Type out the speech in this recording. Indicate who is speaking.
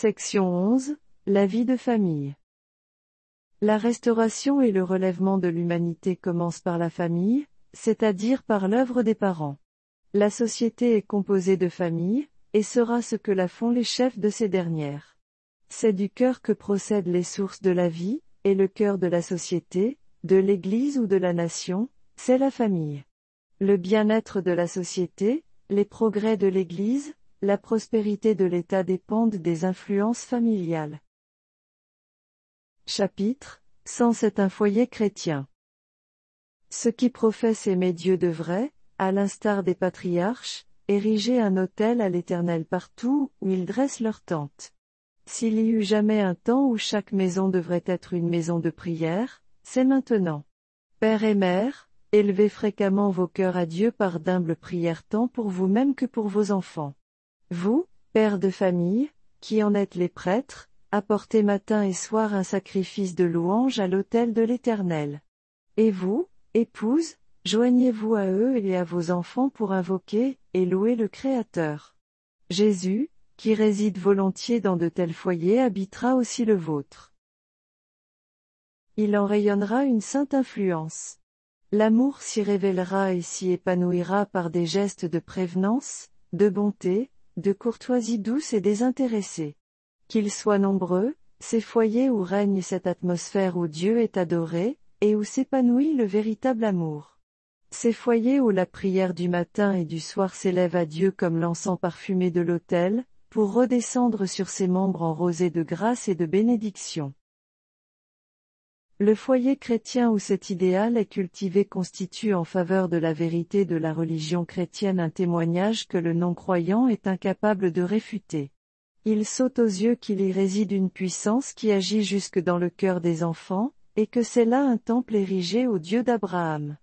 Speaker 1: Section 11. La vie de famille. La restauration et le relèvement de l'humanité commencent par la famille, c'est-à-dire par l'œuvre des parents. La société est composée de familles, et sera ce que la font les chefs de ces dernières. C'est du cœur que procèdent les sources de la vie, et le cœur de la société, de l'Église ou de la nation, c'est la famille. Le bien-être de la société, les progrès de l'Église, la prospérité de l'État dépendent des influences familiales. Chapitre 100 est un foyer chrétien. Ceux qui professent aimer Dieu de vrai, à l'instar des patriarches, ériger un autel à l'Éternel partout où ils dressent leur tente. S'il y eut jamais un temps où chaque maison devrait être une maison de prière, c'est maintenant. Pères et mères, élevez fréquemment vos cœurs à Dieu par d'humbles prières tant pour vous-même que pour vos enfants. Vous, pères de famille, qui en êtes les prêtres, apportez matin et soir un sacrifice de louange à l'autel de l'Éternel. Et vous, épouses, joignez-vous à eux et à vos enfants pour invoquer et louer le Créateur. Jésus, qui réside volontiers dans de tels foyers, habitera aussi le vôtre. Il en rayonnera une sainte influence. L'amour s'y révélera et s'y épanouira par des gestes de prévenance, de bonté, de courtoisie douce et désintéressée. Qu'ils soient nombreux, ces foyers où règne cette atmosphère où Dieu est adoré, et où s'épanouit le véritable amour. Ces foyers où la prière du matin et du soir s'élève à Dieu comme l'encens parfumé de l'autel, pour redescendre sur ses membres en rosée de grâce et de bénédiction. Le foyer chrétien où cet idéal est cultivé constitue en faveur de la vérité de la religion chrétienne un témoignage que le non-croyant est incapable de réfuter. Il saute aux yeux qu'il y réside une puissance qui agit jusque dans le cœur des enfants, et que c'est là un temple érigé au Dieu d'Abraham.